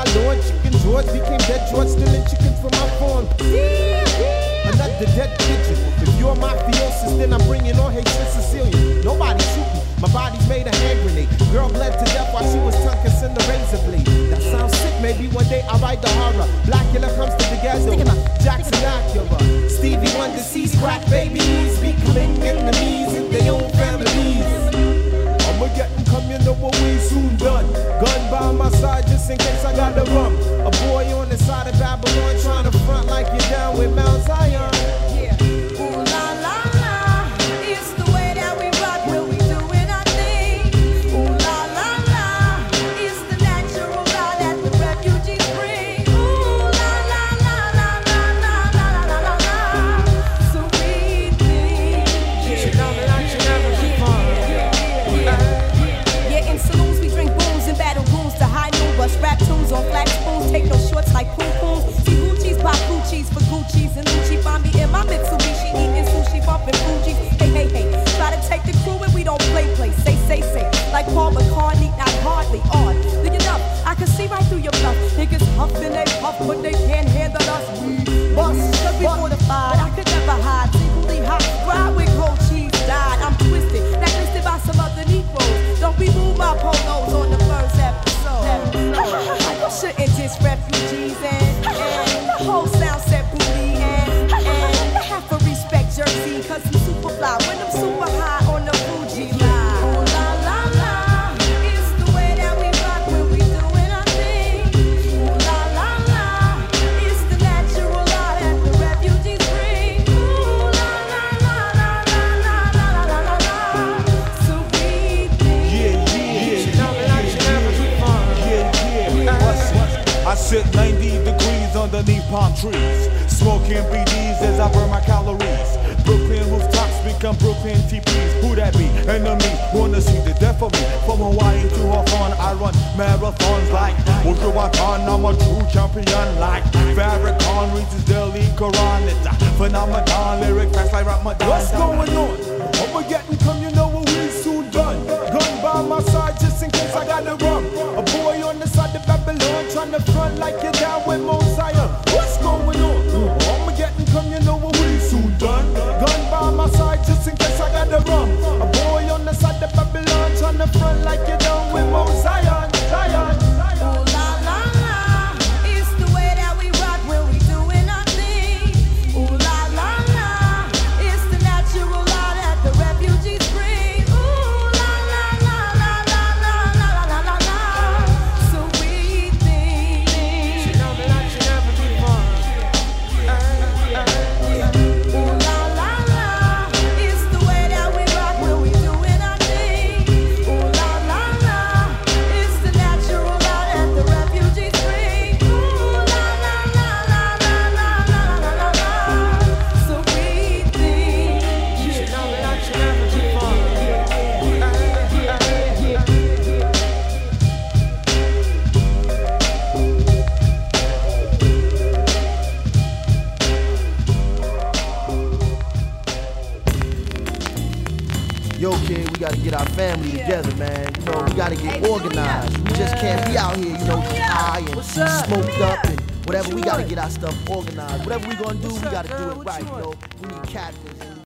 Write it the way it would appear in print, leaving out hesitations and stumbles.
Babylon. Chicken George became dead George, stealing chicken from my farm. Another dead pigeon. If you're mafiosis, then I'm bringing on hatred Sicilian. Nobody shoot me. My body's made a hand grenade. Girl bled to death while she was tongue kissing the razor blade. That sounds sick. Maybe one day I'll write the horror. Blackula comes to the ghetto. Jackson Acura. Stevie Wonder sees crack babies becoming enemies in their own families. I'ma get and come, you know what we soon done. Gun by my side just in case I gotta run. A boy on the side of Babylon trying to front like you're down with Mount Zion. Rap tunes on flat spoons, take no shorts like poom pooms. See Gucci's, pop Gucci's for Gucci's and Gucci. Find me in my Mitsubishi, eating sushi, bumping Fuji. Hey, hey, hey, try to take the crew and we don't play. Say, like Paul McCartney, not hardly on. Look it up, I can see right through your bluff. Niggas huffing they puff, but they can't handle us. We bust, cause we fortified. I could never hide, secretly hot. Ride with gold cheese, died. I'm twisted, blacklisted by some other Negroes. Don't remove my polos on the first episode. You shouldn't diss refugees and the whole sound set booty and have to respect Jersey cause I'm super fly when I'm super high on the Fuji line. Ooh la la la, it's the way that we rock when we doing our thing. Ooh la la la, it's the natural law that the refugees bring. Ooh la la la la la la la la la, so we think. I sit 90 degrees underneath palm trees, smoking BDs as I burn my calories. Brooklyn rooftops become Brooklyn TPs. Who that be? Enemy wanna see the death of me. From Hawaii to Hawthorne, I run marathons like Wujuwatan. I'm a true champion like Farrakhan reaches Delhi Quran. It's a phenomenon, lyric facts like Ramadan. What's going on? I'ma get and come, you know what we soon done. Gun by my side just in case I gotta run. A boy on the side of Babylon trying to front like you're down with Mosiah. What's going on? I'ma get and come, you know what we soon done. Gun by my side just in case I gotta run. A boy on the side of Babylon trying to front like you're down with Mosiah. Zion. Ooh la la la, it's the way that we rock when we doing our thing. Ooh la la la, it's the natural law that the refugees bring. Ooh la la la la la la la la la, so we think. She know that I should never be fun. Ooh la la la, it's the way that we rock when we doing our thing. Ooh la la la, it's the natural law that the refugees bring. Ooh la la la la la la la la la, so we think. She know that I should never be fun. Yo, kid, we gotta get our family together, man. You know, we gotta get organized. We just can't be out here, you know, high and smoked up and whatever. We gotta get our stuff organized. Whatever we gonna do, we gotta do it right, you know. We need captains.